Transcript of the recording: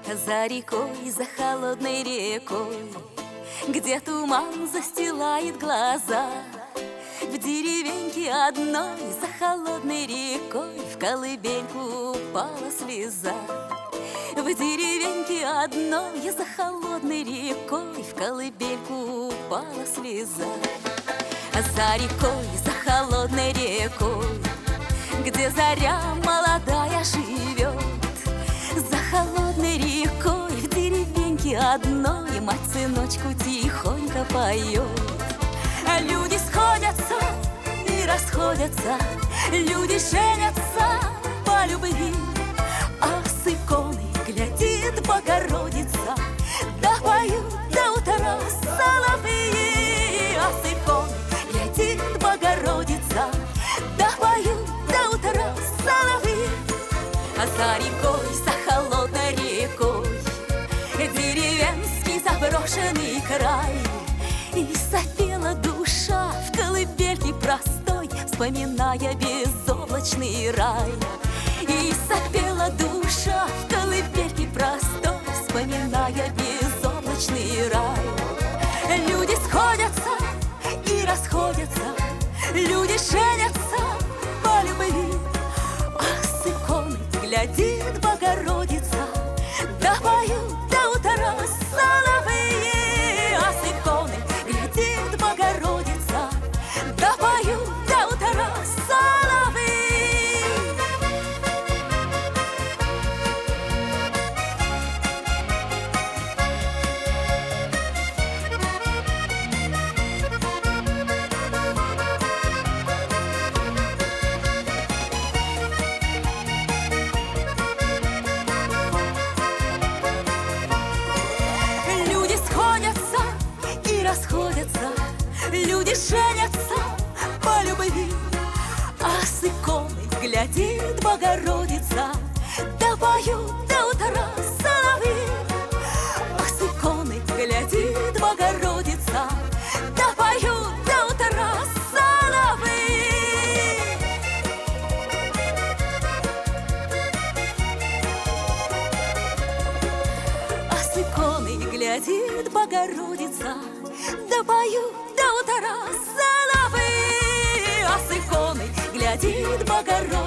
За рекой, за холодной рекой, где туман застилает глаза, в деревеньке одной за холодной рекой в колыбельку упала слеза. В деревеньке одной за холодной рекой в колыбельку упала слеза. За рекой, за холодной рекой, где заря молодая живет, за холодной рекой в деревеньке одной мать сыночку тихонько поет. Люди сходятся и расходятся, люди женятся по любви, а с иконы глядит Богородица, да поют до утра соловьи. А с иконы глядит Богородица, да поют до утра соловьи. А за рекой, за холодной рекой, деревенский заброшенный край, и запела душа в колыбельке простой, вспоминая безоблачный рай. И запела душа в колыбельке простой, вспоминая безоблачный рай. Люди сходятся и расходятся, люди женятся по любви, а с иконы глядит Богородица, да поют до утра соловьи. А с иконы глядит Богородица, да поют до утра соловьи. Расходятся, люди женятся по любви, а с иконы глядит Богородица, да поют до утра соловьи. А с иконы глядит Богородица, да поют до утра соловьи. А с иконы глядит Богородица, да поют до утра соловьи. А с иконы глядит Богородица,